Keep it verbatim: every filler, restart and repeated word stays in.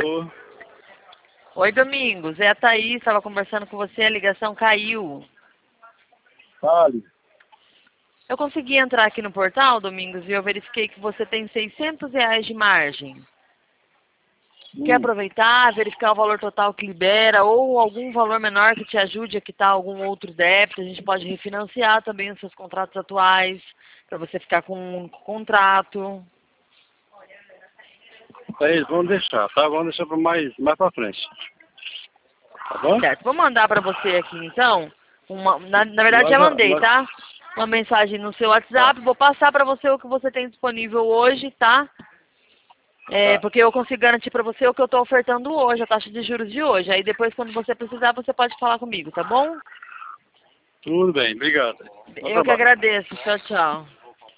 Alô? Oi, Domingos. É a Thaís, estava conversando com você, a ligação caiu. Fale. Eu consegui entrar aqui no portal, Domingos, e eu verifiquei que você tem seiscentos reais de margem. Quer Hum. aproveitar, verificar o valor total que libera ou algum valor menor que te ajude a quitar algum outro débito? A gente pode refinanciar também os seus contratos atuais, para você ficar com um contrato. Thaís, vamos deixar, tá? Vamos deixar para mais, mais pra frente. Tá bom? Certo, vou mandar para você aqui então. Uma, na, na verdade Nós já já, mandei, nós, tá? Uma mensagem no seu tá, WhatsApp. Vou passar para você o que você tem disponível hoje, tá? É, tá. porque eu consigo garantir para você o que eu estou ofertando hoje, a taxa de juros de hoje. Aí depois, quando você precisar, você pode falar comigo, tá bom? Tudo bem, obrigado. Bom Eu que trabalho. agradeço. Tchau, tchau.